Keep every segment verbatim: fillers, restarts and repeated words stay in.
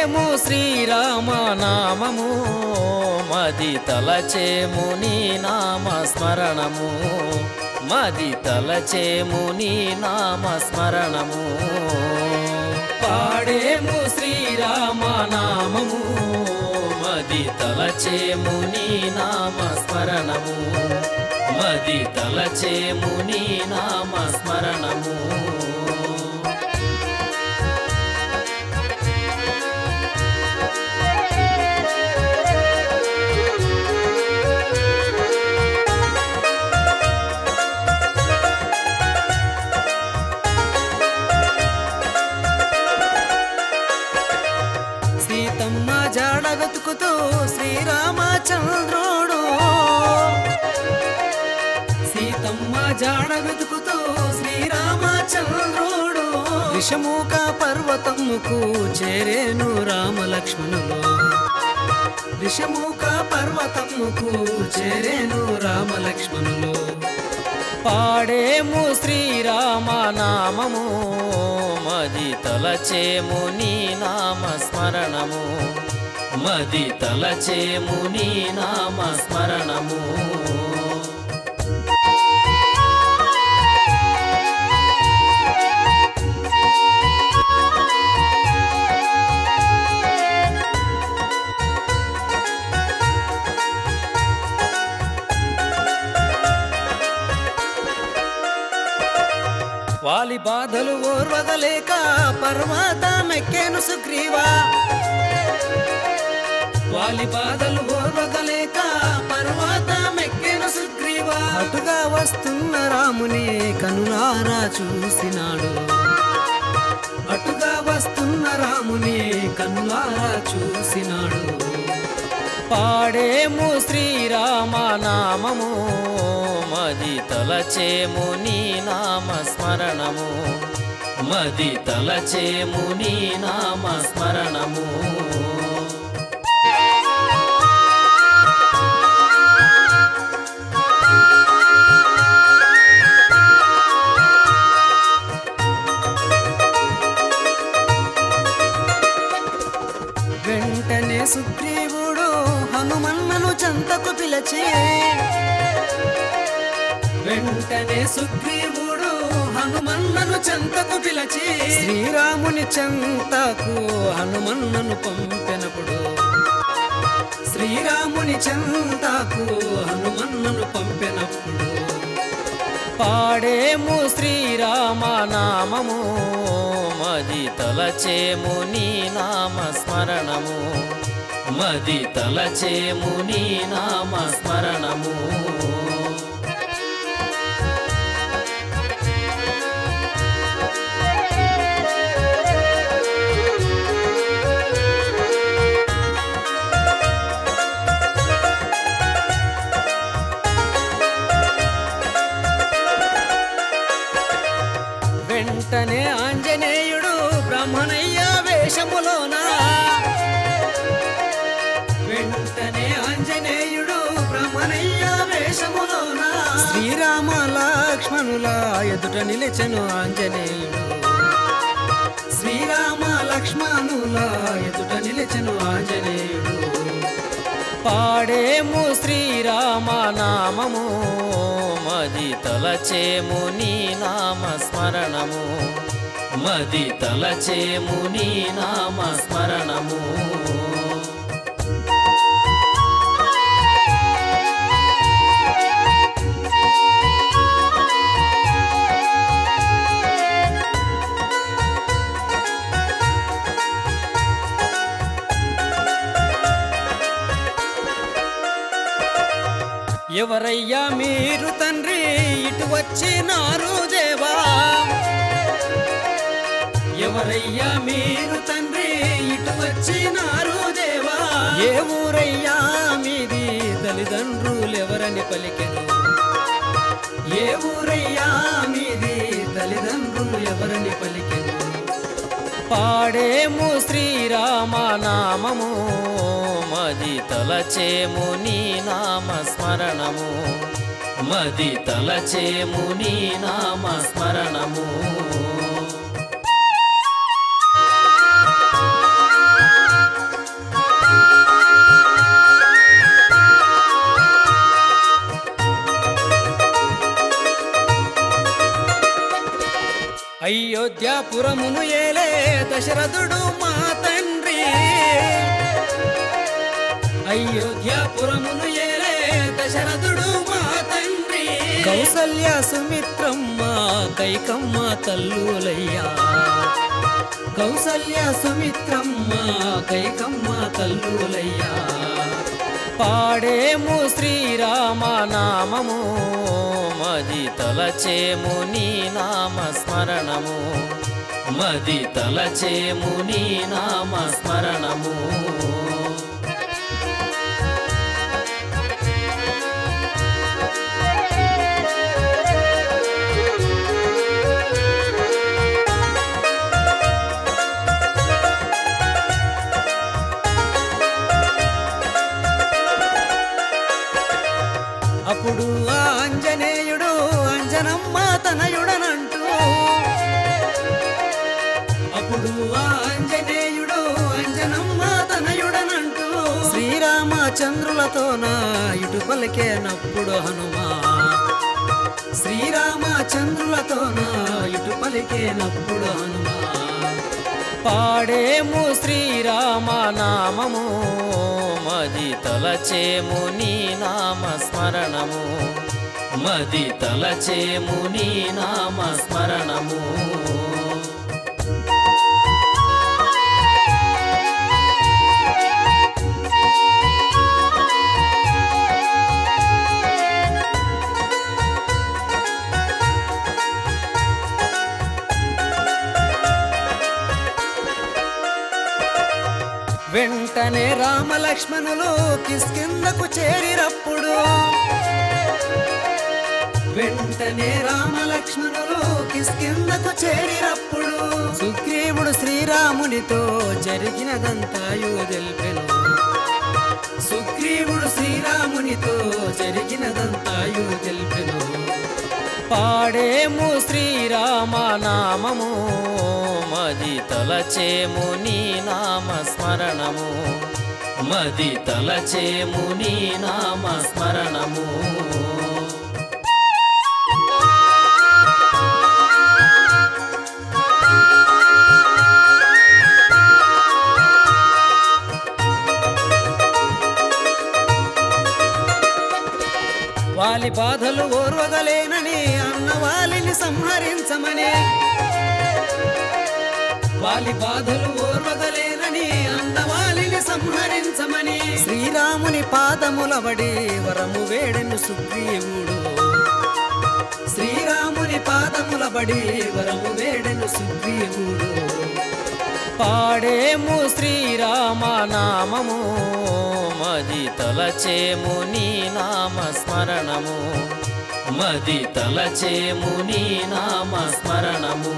పాడేము శ్రీరామ నామము మది తలచేము నీ నామ స్మరణము మది తలచేము నీ నామ స్మరణము పాడేము శ్రీరామ నామము మది తలచేము నీ నామ స్మరణము మది తలచేము నీ నామ స్మరణము సీతమ్మ జాడ వెతుకుతూ శ్రీరామచంద్రుడు సీతమ్మ జాడ వెతుకుతూ శ్రీరామచంద్రుడు విషముఖ పర్వతముకు చేరేను రామలక్ష్మణులు విషముఖ పర్వతముకు చేరేను రామలక్ష్మణులు పాడేము శ్రీరామ నామము మది తలచేము నీ నామ స్మరణము మది తలచేము నీ నామ స్మరణము వాలి బాధలు ఓర్వగలేక పర్వతమెక్కేను సుగ్రీవా వాలి బాధలు ఓర్వగలేక పర్వతమెక్కేను సుగ్రీవా అటుగా వస్తున్న రాముని కనులారా చూసినాడు అటుగా వస్తున్న రాముని కనులారా చూసినాడు పాడేము శ్రీరామ నామము మది తలచేము నీ నామ స్మరణము మది తలచేము నీ నామ స్మరణము వెంటనే సుగ్రీవుడు హనుమన్నను చెంతకు పిలిచి వెంటనే సుగ్రీవుడు హనుమన్నను చెంతకు పిలిచి శ్రీరాముని చెంతకు హనుమన్నను పంపినప్పుడు శ్రీరాముని చెంతకు హనుమన్నను పంపినప్పుడు పాడేము శ్రీరామ నామము మది తలచేము నీ నామ స్మరణము మది తలచేము నీ నామ స్మరణము వెంటనే ఆంజనేయుడు బ్రహ్మణయ్య వేషములోన వెంటనే ఆంజనేయుడు బ్రహ్మణయ్య వేషములోన శ్రీరామ లక్ష్మణుల ఎదుట నిలిచెను ఆంజనేయుడు శ్రీరామ లక్ష్మణుల ఎదుట నిలిచెను ఆంజనేయుడు పాడేము శ్రీరామ నామము మది తలచేము నీ నామ స్మరణము మది తలచేము నీ నామ స్మరణము ఎవరయ్యా మీరు తండ్రి ఇటు వచ్చినారు దేవా ఎవరయ్యా మీరు తండ్రి ఇటు వచ్చినారు దేవా ఏ ఊరయ్యా మీది తల్లిదండ్రులు ఎవరని పలికెను ఏ ఊరయ్యా మీది తల్లిదండ్రులు ఎవరని పలికెను పాడేము శ్రీరామ నామము మది తలచేము నీ నామ స్మరణము మది తలచేము నీ నామ స్మరణము అయోధ్యాపురమును ఏలే దశరథుడు మా తండ్రి, అయోధ్యాపురమును ఏలే దశరథుడు మా తండ్రి. కౌసల్య సుమిత్రమ్మ కైకమ్మ తల్లులయ్యా, కౌసల్య సుమిత్రమ్మ కైకమ్మ తల్లులయ్యా. పాడేము శ్రీరామ నామము, మది తలచేము నీ నామ స్మరణము, మది తలచేము నీ నామ స్మరణము. అప్పుడు ఆ ఆంజనేయుడు అంజనమ్మ తనయుడనంటూ, అప్పుడు ఆ ఆంజనేయుడు అంజనమ్మ తనయుడనంటూ శ్రీరామచంద్రులతోన ఇటు పలికేనప్పుడు హనుమా, శ్రీరామచంద్రులతోన ఇటు పలికేనప్పుడు హనుమా. పాడేము శ్రీరామ నామము, మది తలచేము నీ నామ స్మరణము, మది తలచేము నీ నామ స్మరణము. వెంటనే రామలక్ష్మణులు కిష్కింధకు చేరినప్పుడు, వెంటనే రామలక్ష్మణులు కిష్కింధకు చేరినప్పుడు సుగ్రీవుడు శ్రీరామునితో జరిగినదంతాయు తెలిపెను, సుగ్రీవుడు శ్రీరామునితో జరిగినదంతాయు తెలిపెను. పాడేము శ్రీరామ నామము, మది తలచేము నీ నామ స్మరణము, మది తలచేము నీ నామ స్మరణము. వాలి బాధలు ఓర్వగలేనని అన్నవాలిని సంహరించమని, వాలి బాధలు ఓర్వగలేనని అన్నవాలిని సంహరించమని శ్రీరాముని పాదములబడి వరము వేడెను సుగ్రీవుడు, శ్రీరాముని పాదములబడి వరము వేడెను సుగ్రీవుడు. పాడేము శ్రీరామ నామము, మది తలచేము నీ నామ స్మరణము, మది తలచేము నీ నామ స్మరణము.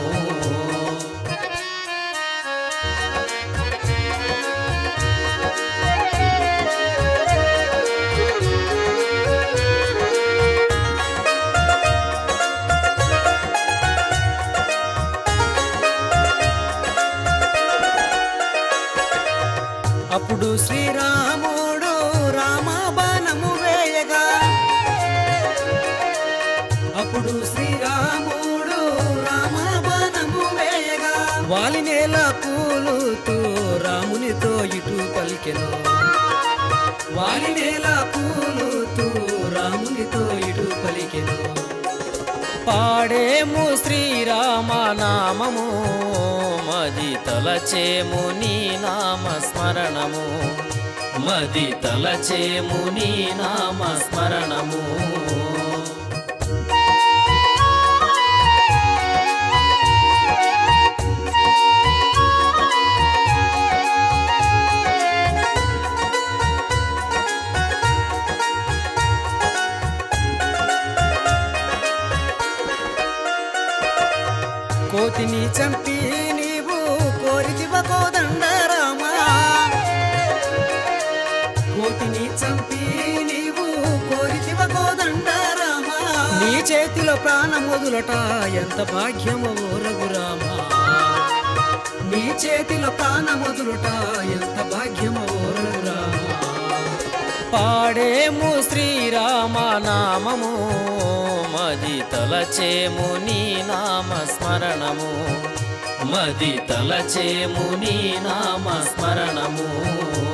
అప్పుడు శ్రీరాముడు రామబాణము వేయగా, అప్పుడు శ్రీరాముడు రామబాణము వేయగా వాలి నేల కూలుతూ రామునితో ఇటు పలికెను, వాలి నేల కూలుతూ రామునితో ఇటు పలికెను. పాడేము శ్రీరామ నామము, మది తలచేము నీ నామ స్మరణము, మది తలచేము నీ నామ స్మరణము. కోతిని చంపి నీవు కోరితివ కోదండ రామా, కోతిని చంపి నీవు కోరితివ కోదండ రామా. నీ చేతిలో ప్రాణం వదులట ఎంత భాగ్యమో రఘురామా, నీ చేతిలో ప్రాణం వదులట ఎంత భాగ్యమో రఘురామా. పాడేము శ్రీరామ నామము, మది తలచేము నీ నామ స్మరణము, మది తలచేము నీ నామ స్మరణము